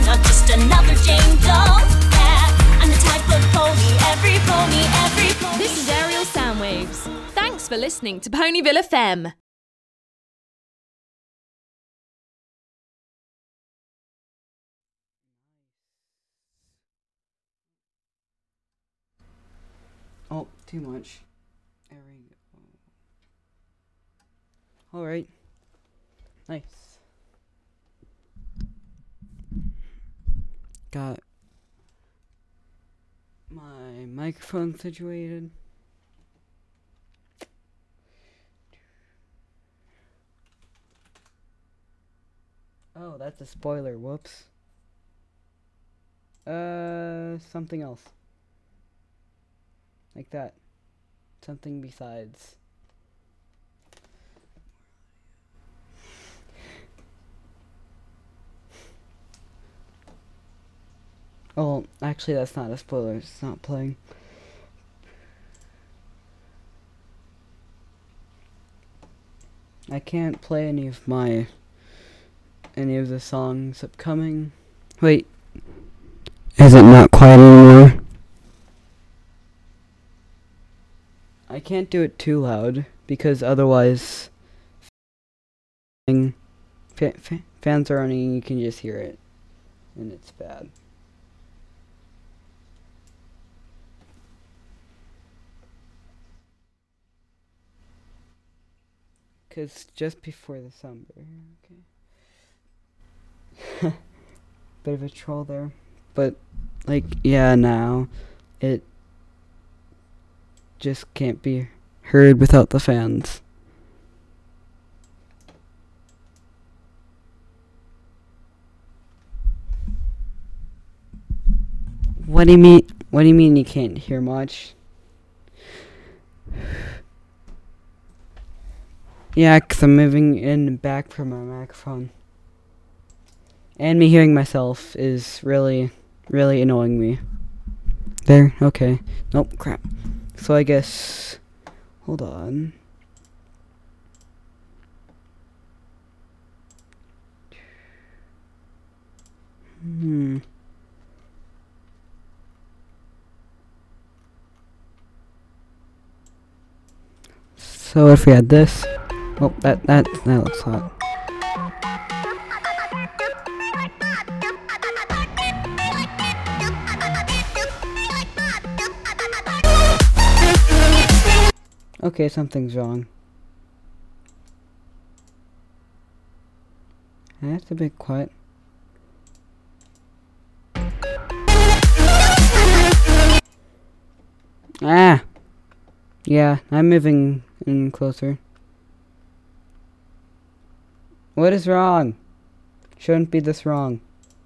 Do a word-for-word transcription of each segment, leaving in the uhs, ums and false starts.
not just another Jane doll. Yeah, I'm the type of pony, every pony, every pony. This is Ariel Soundwaves. Thanks for listening to Ponyville F M. Oh, too much. There we go. Alright. Nice. Got my microphone situated. Oh, that's a spoiler. Whoops. Uh, something else. Like that. Something besides. Oh, actually that's not a spoiler. It's not playing. I can't play any of my any of the songs upcoming. Wait. Is it not quiet anymore? I can't do it too loud because otherwise fa- fa- fans are running and you can just hear it and it's bad. Cause just before the summer, okay. Bit of a troll there, but like yeah, now it just can't be heard without the fans. What do you mean? What do you mean you can't hear much? Yeah, 'cause I'm moving in and back from my microphone. And me hearing myself is really, really annoying me. There, okay. Nope, crap. So I guess... Hold on. Hmm. So if we had this... Oh, that, that, that looks hot. Okay, something's wrong. That's a bit quiet. Ah! Yeah, I'm moving in closer. What is wrong? Shouldn't be this wrong.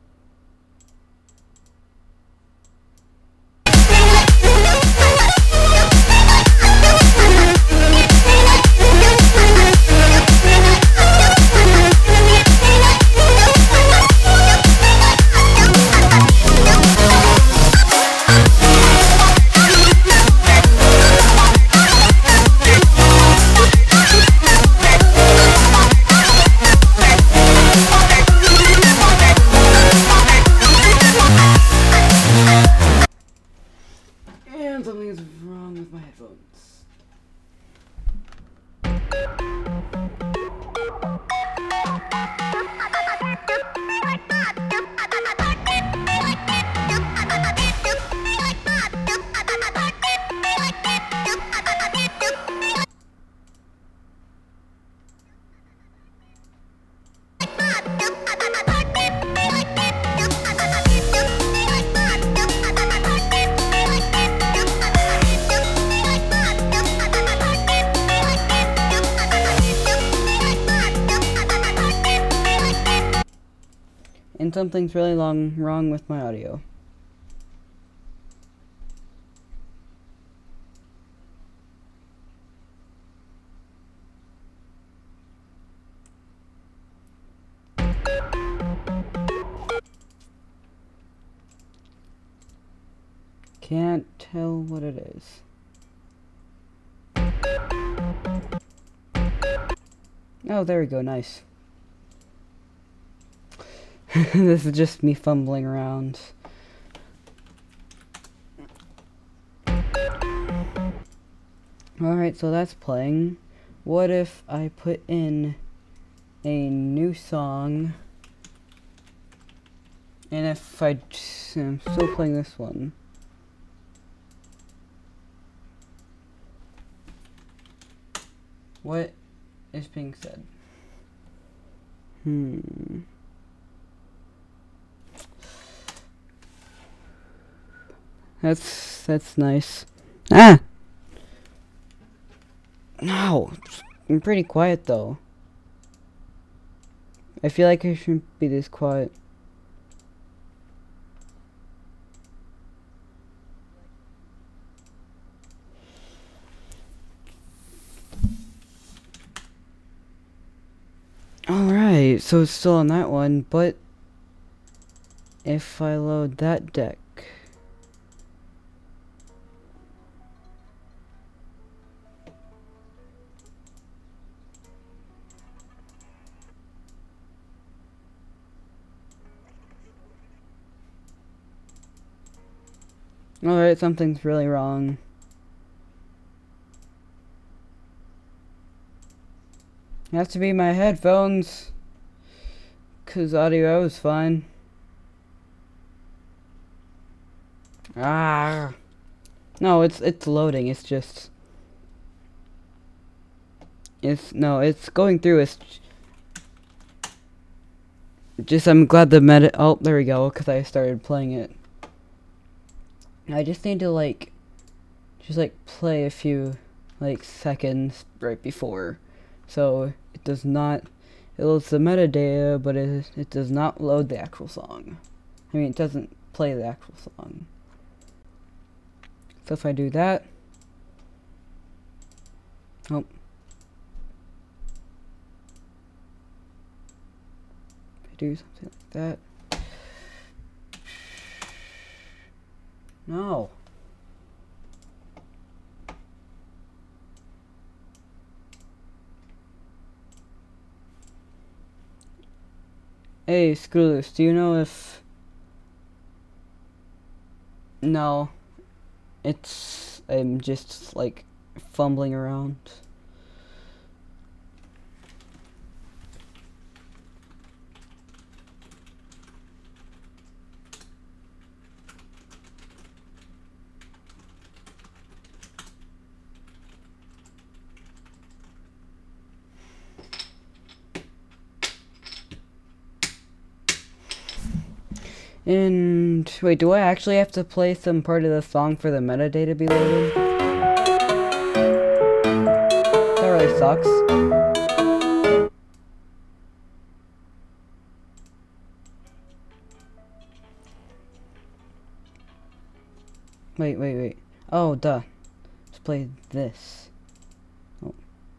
And something is wrong with my headphones. And something's really long wrong with my audio. Can't tell what it is. Oh, there we go, nice. This is just me fumbling around. Alright, so that's playing. What if I put in a new song? And if I... I'm still playing this one. What is being said? Hmm... That's that's nice. Ah! No! I'm pretty quiet though. I feel like I shouldn't be this quiet. Alright, so it's still on that one, but if I load that deck. Alright, something's really wrong. It has to be my headphones. Cause audio is fine. Ah. No, it's it's loading. It's just It's no, it's going through. It's just I'm glad the meta oh, there we go, cuz I started playing it. I just need to like just like play a few like seconds right before. So it does not it loads the metadata, but it it does not load the actual song. I mean, it doesn't play the actual song. So if I do that, oh, if I do something like that, no. Hey, Screwloose, do you know if... No. It's... I'm just, like, fumbling around. And wait, do I actually have to play some part of the song for the metadata to be loaded? That really sucks. Wait, wait, wait. Oh, duh. Let's play this. Oh.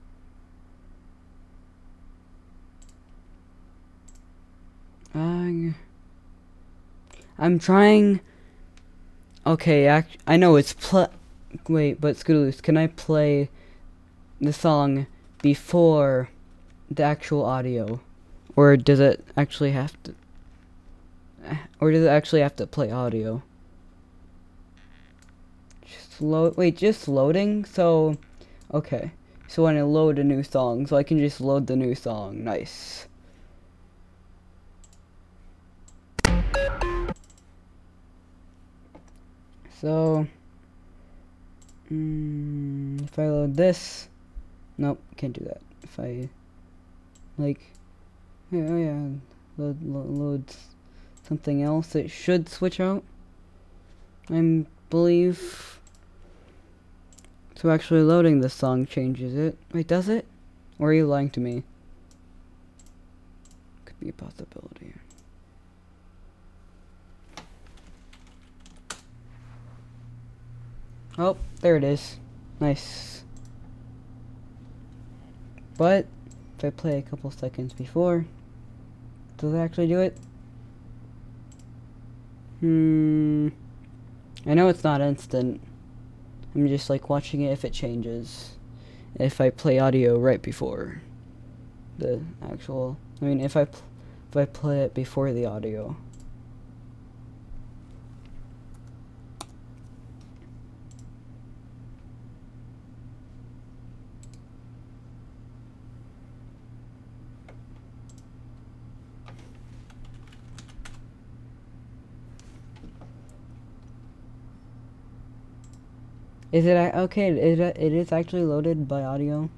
Uh, I'm trying... Okay, act I know it's pl- Wait, but Scootaloo, can I play the song before the actual audio? Or does it actually have to... Or does it actually have to play audio? Just load... Wait, just loading? So... Okay. So when I load a new song, so I can just load the new song. Nice. So, mm, if I load this, nope, can't do that. If I, like, yeah, oh yeah, load, lo load something else, it should switch out, I believe. So actually loading this song changes it. Wait, does it? Or are you lying to me? Could be a possibility. Oh, there it is. Nice. But, if I play a couple seconds before, does it actually do it? Hmm. I know it's not instant. I'm just like watching it if it changes. If I play audio right before the actual... I mean, if I pl if I play it before the audio. Is it a- okay? It it is actually loaded by audio.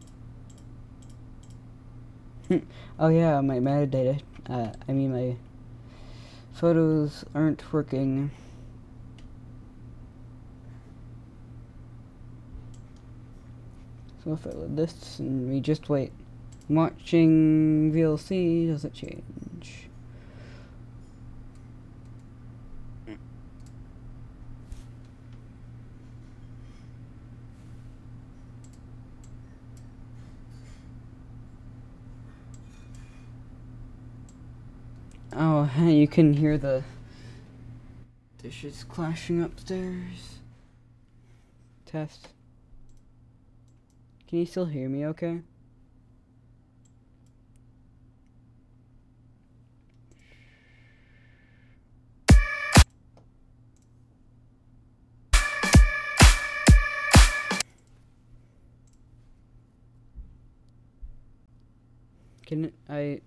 Oh yeah, my metadata. Uh, I mean my photos aren't working. So if I load this and we just wait, watching V L C doesn't change. Oh, you can hear the dishes clashing upstairs. Test. Can you still hear me okay? Can I...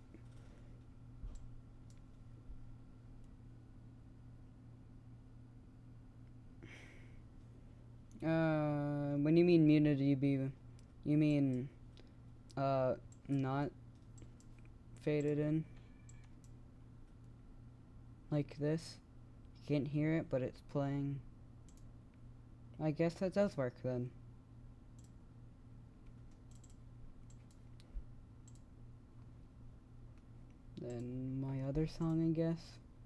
Uh, when you mean muted, you be, you mean, uh, not faded in? Like this? You can't hear it, but it's playing. I guess that does work then. Then my other song, I guess.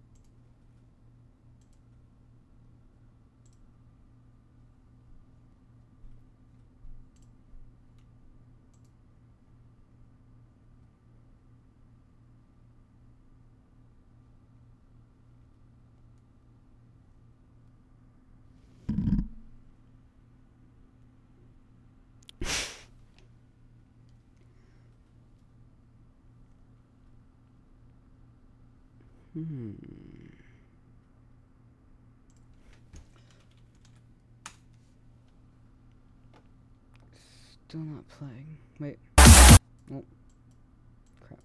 Hmm. Still not playing. Wait. Oh. Crap.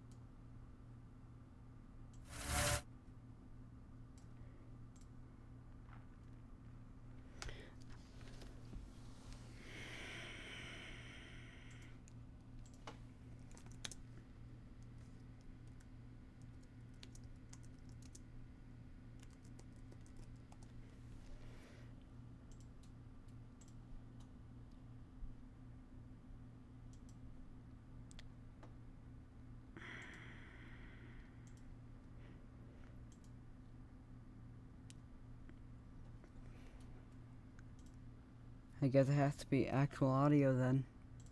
I guess it has to be actual audio then.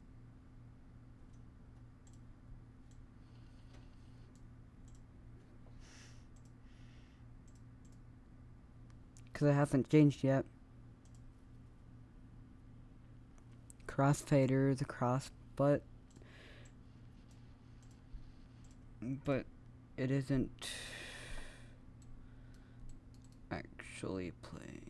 Because it hasn't changed yet. Crossfader is a cross, but... But it isn't actually playing.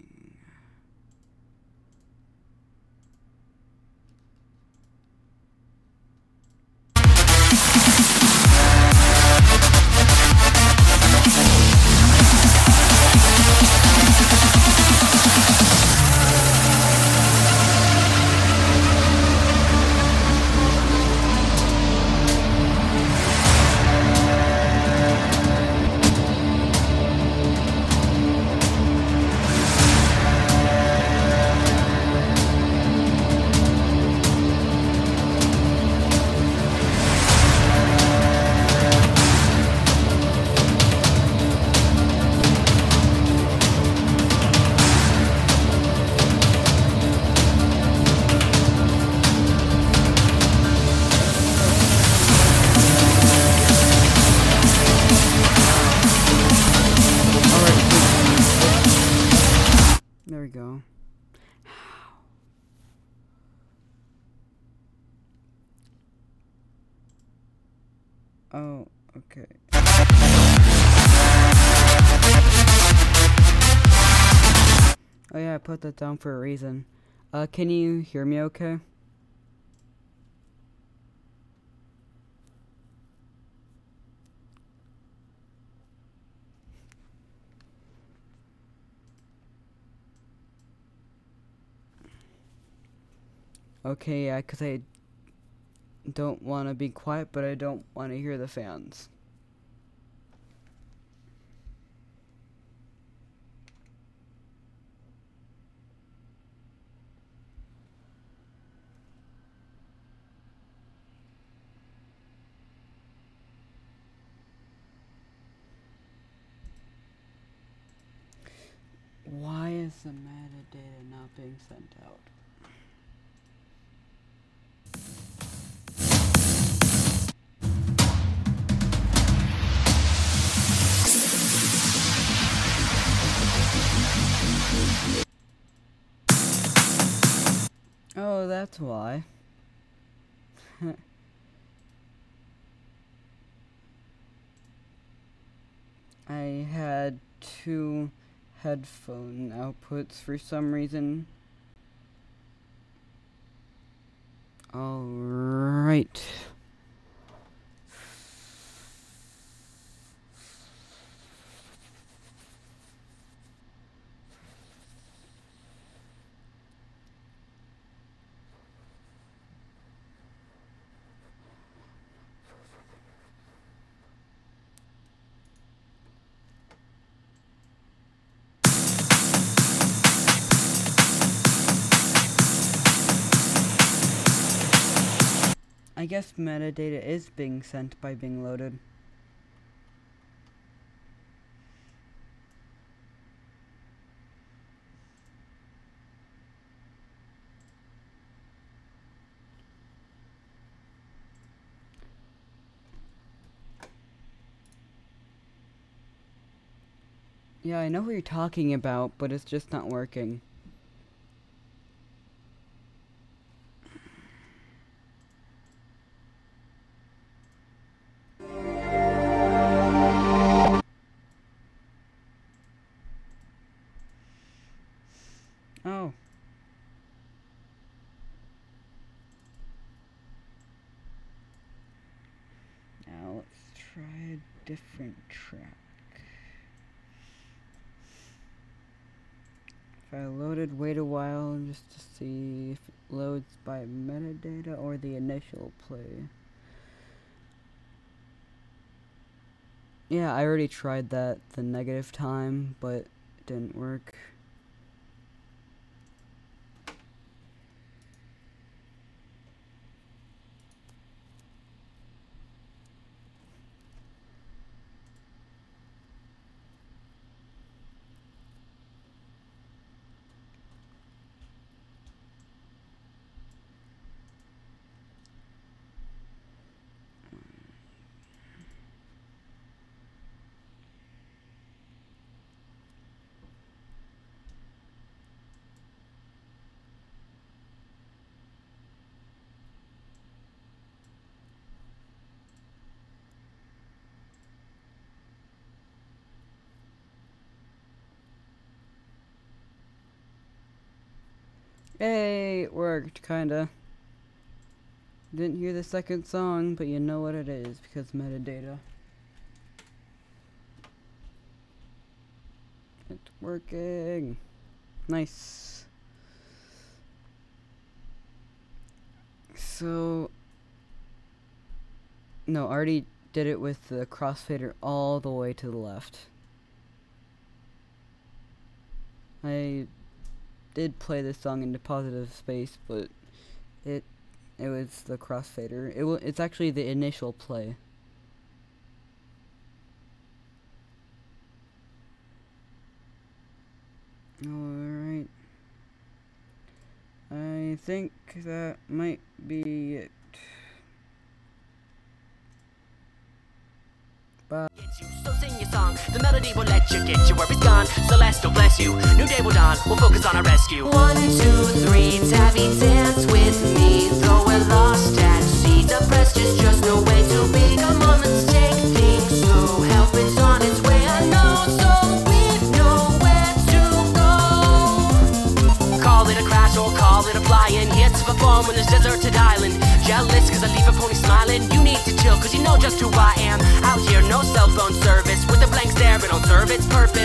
There we go. Oh, okay. Oh yeah, I put that down for a reason. Uh, can you hear me okay? Okay, yeah, 'cause I don't want to be quiet, but I don't want to hear the fans. Why is the metadata not being sent out? Oh, that's why. I had two headphone outputs for some reason. Alright. I guess metadata is being sent by being loaded. Yeah, I know what you're talking about, but it's just not working. Oh. Now let's try a different track. If I loaded, wait a while just to see if it loads by metadata or the initial play. Yeah, I already tried that the negative time, but it didn't work. Hey, it worked, kinda. Didn't hear the second song, but you know what it is, because metadata. It's working. Nice. So, no, I already did it with the crossfader all the way to the left. I did play this song into positive space, but it it was the crossfader. It will. It's actually the initial play. All right. I think that might be it. Bye. So sing your song, the melody will let you get your worries gone. Celeste will bless you, new day will dawn, we'll focus on our rescue. One, two, three, Tabby, dance with me. Though we're lost at sea, depressed is just no way to be. Come on, let's take things slow, help is on its way, I know, so we know where to go. call it a flying. Here to perform on this deserted island. Jealous cause I leave a pony smiling. You need to chill cause you know just who I am. Out here no cell phone service, with a blank stare but don't serve its purpose.